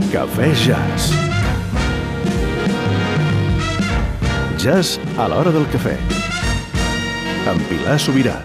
Cafè Jazz. Jazz a l'hora del cafè. Amb Pilar Sobirà.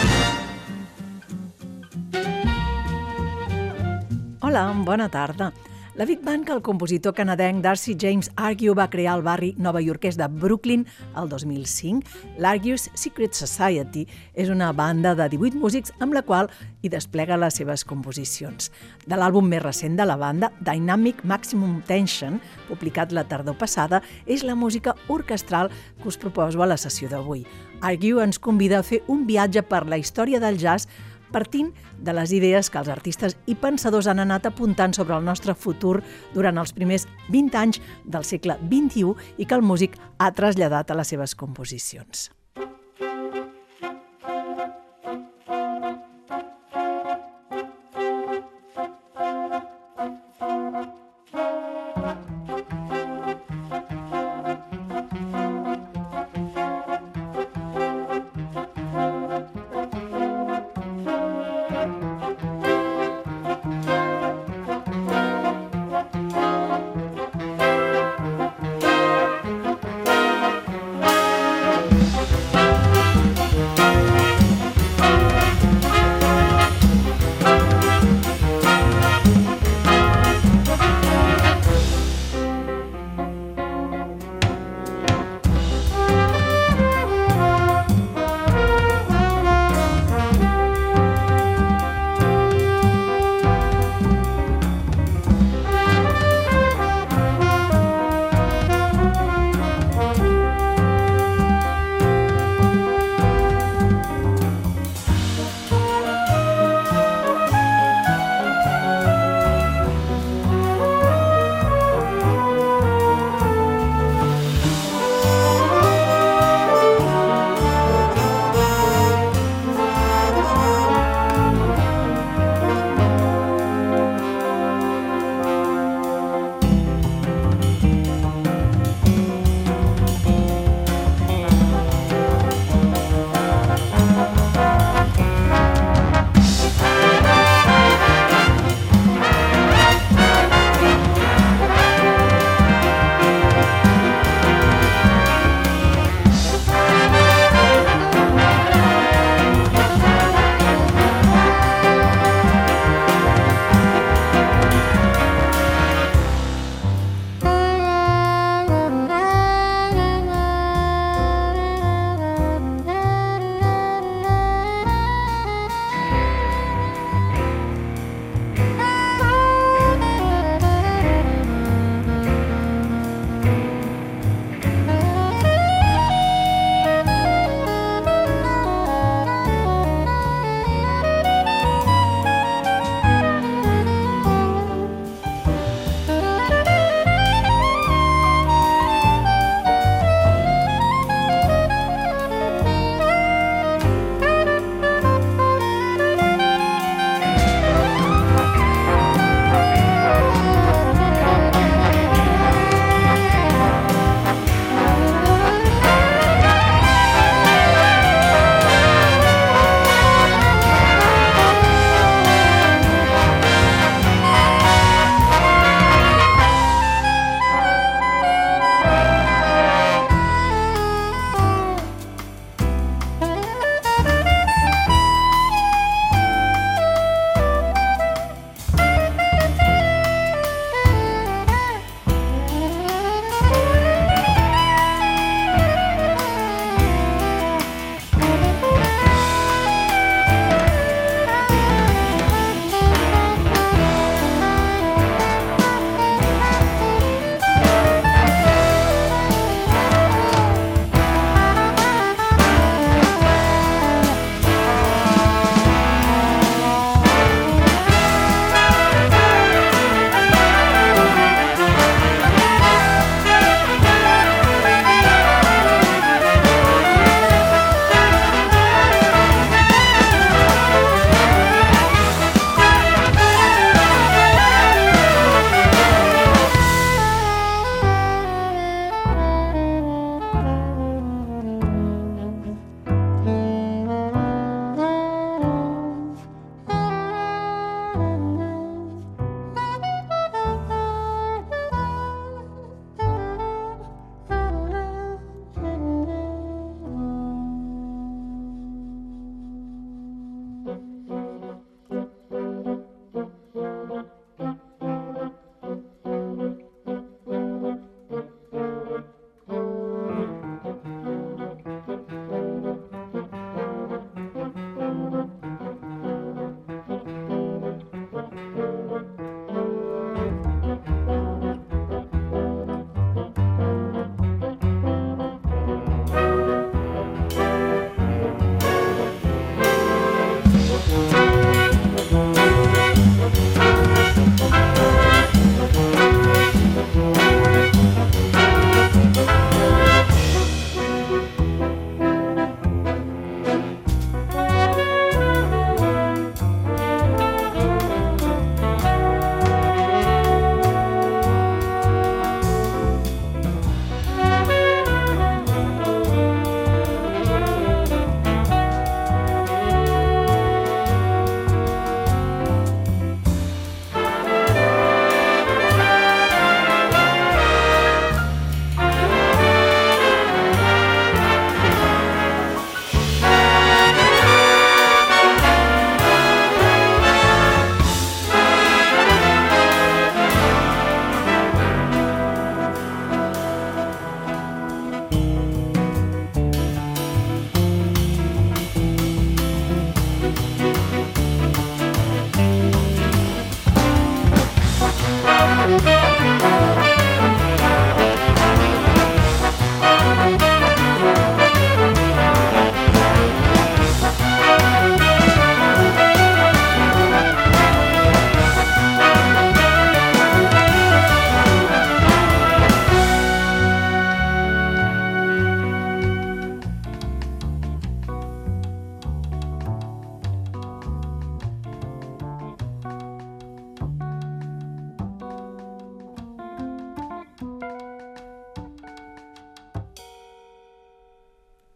Hola, bona tarda. La Big Band que el compositor canadenc Darcy James Argue va crear al barri novaiorquès de Brooklyn el 2005, l'Argue's Secret Society és una banda de 18 músics amb la qual hi desplega les seves composicions. De l'àlbum més recent de la banda, Dynamic Maximum Tension, publicat la tardor passada, és la música orquestral que us proposo a la sessió d'avui. Argue ens convida a fer un viatge per la història del jazz partint de les idees que els artistes i pensadors han anat apuntant sobre el nostre futur durant els primers 20 anys del segle XXI i que el músic ha traslladat a les seves composicions.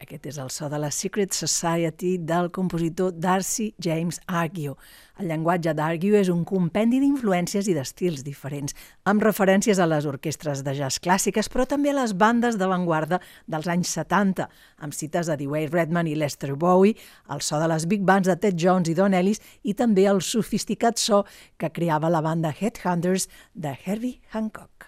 Aquest és el so de la Secret Society del compositor Darcy James Argue. El llenguatge d'Argue és un compendi d'influències i d'estils diferents, amb referències a les orquestres de jazz clàssiques, però també a les bandes d'avantguarda dels anys 70, amb cites de Dewey Redman i Lester Bowie, el so de les big bands de Ted Jones i Don Ellis i també el sofisticat so que creava la banda Headhunters de Herbie Hancock.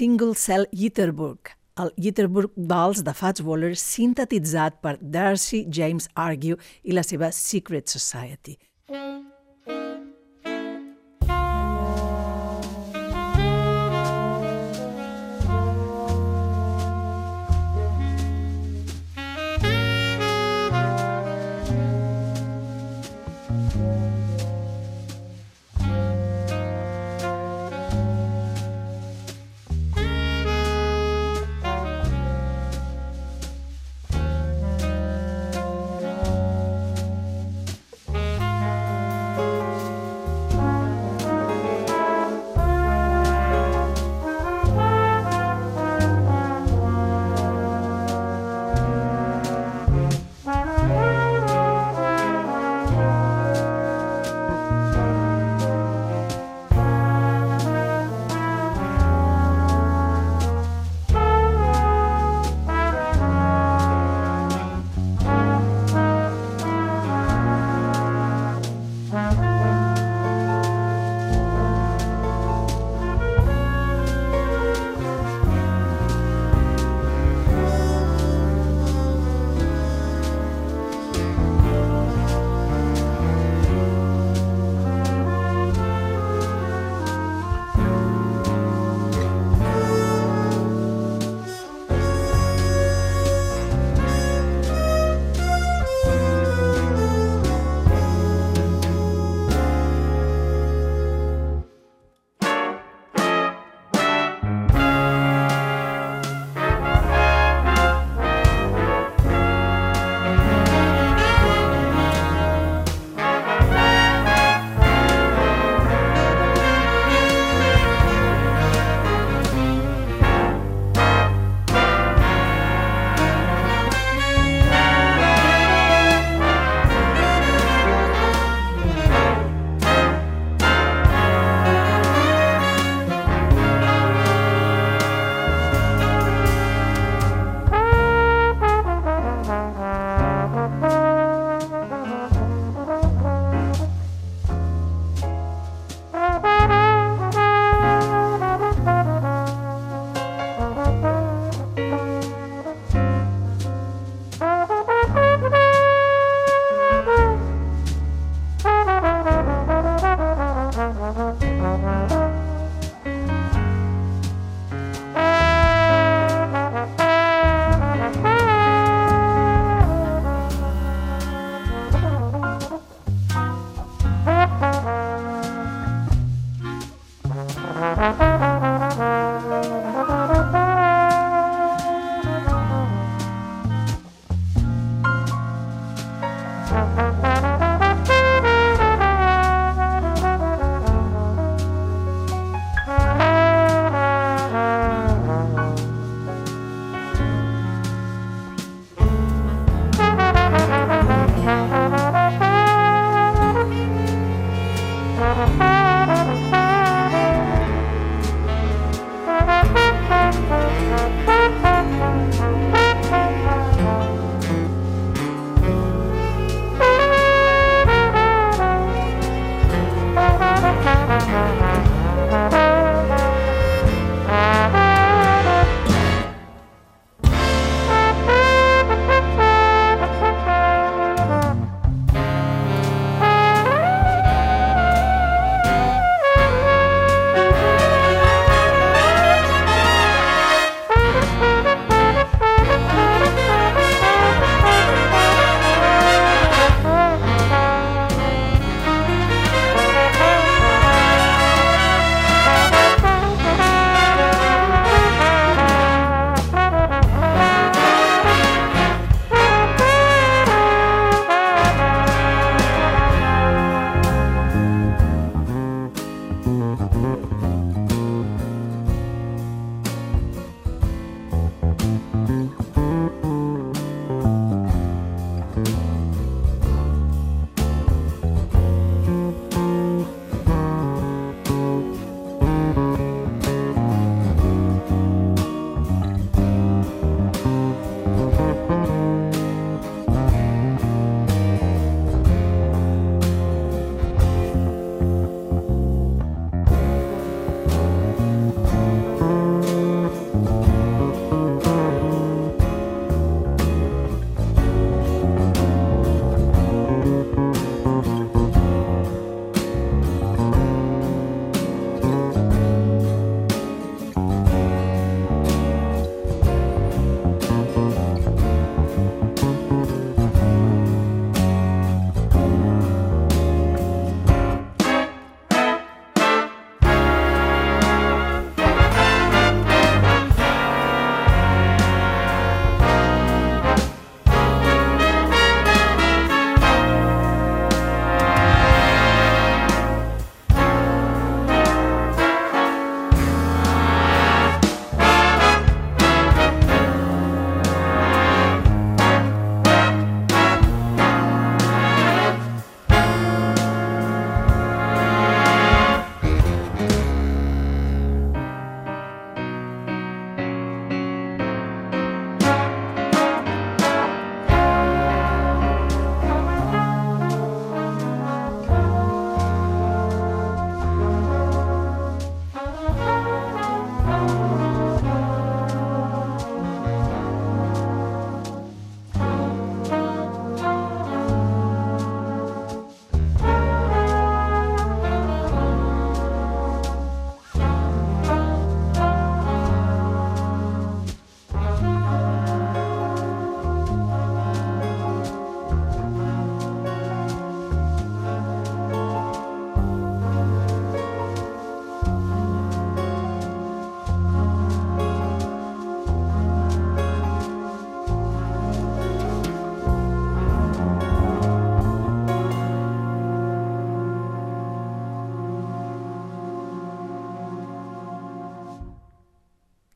Single Cell Jitterbug, el Jitterbug Vals de Fats Waller sintetitzat per Darcy James Argue i la seva Secret Society.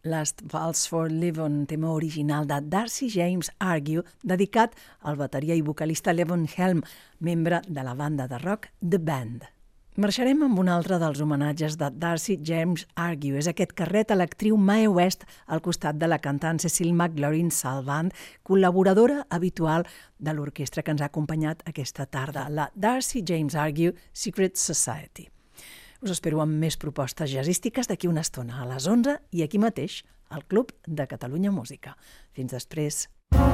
Last Waltz for Live, un tema original de Darcy James Argue, dedicat al bateria i vocalista Levon Helm, membre de la banda de rock The Band. Marxarem amb un altre dels homenatges de Darcy James Argue. És aquest carret a l'actriu Mae West al costat de la cantant Cecile McLaurin Salvant, col·laboradora habitual de l'orquestra que ens ha acompanyat aquesta tarda, la Darcy James Argue Secret Society. Us espero amb més propostes jazzístiques d'aquí una estona, a les 11 i aquí mateix, al Club de Catalunya Música. Fins després.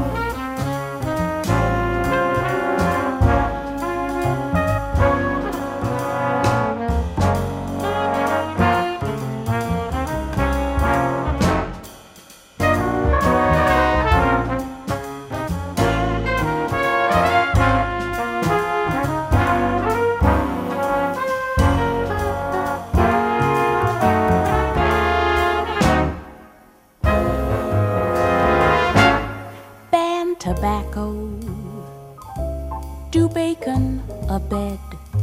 Tobacco, do bacon a bed,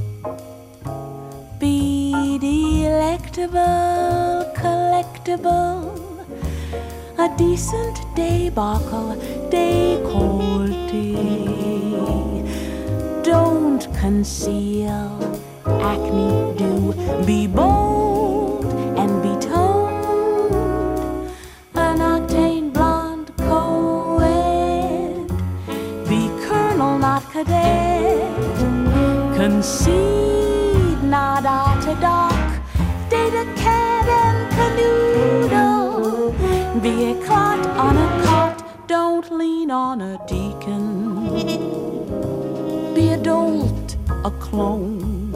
be delectable, collectible, a decent debacle, décolleté. Don't conceal, acne do, be bold and be toned, an octane blonde co-ed, be colonel not cadet, concede not orthodox, date a cat and canoodle, be a clot on a cot, don't lean on a deacon, be a dolt, a clone,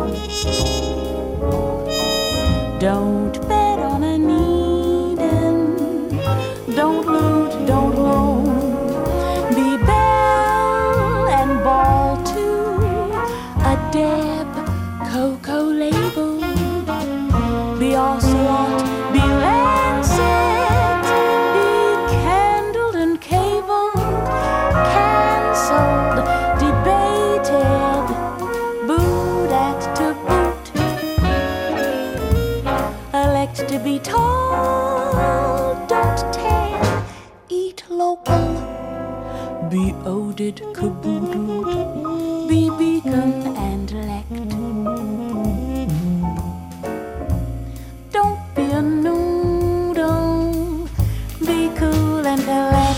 don't bet on a needin', don't loot, don't loan, be bell and ball too, a deb, cocoa label, be ocelot, be lancet, be candled and cabled, cancelled, debated, booed at to boot, elect to be tall, don't tear, eat local, be oded, caboodled, be beacon and elect. Don't be a noodle, be cool and collect.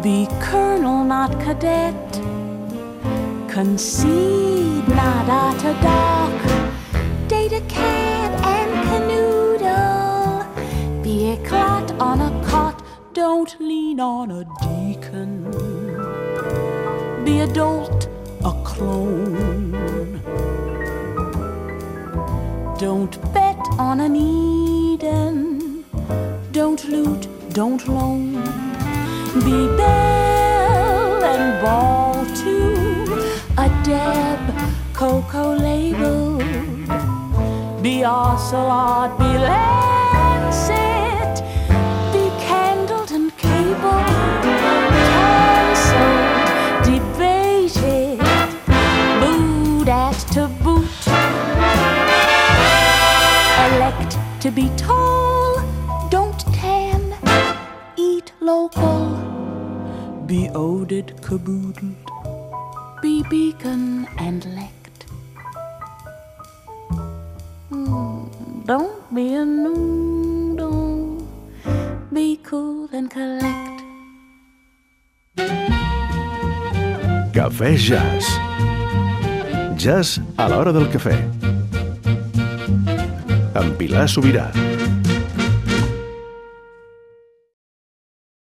Be colonel, not cadet. Concede, not at a dock. Date a cad and canoodle. Be a clot on a cot. Don't lean on a deacon. Be a dolt, a crone. Don't bet on an Eden. Don't loot, don't loan. Be bell and ball too. A Deb, Coco labeled. Be ocelot, be lancet. Be candled and cabled. Cancelled, debated. Booed at to boot. Elect to be tall. Don't tan. Eat local. Be oded, caboodled. Be beacon and lecked. Don't be a noodle. Be cool and collect. Cafè Jazz. Jazz a l'hora del cafè. Amb Pilar Sobirà.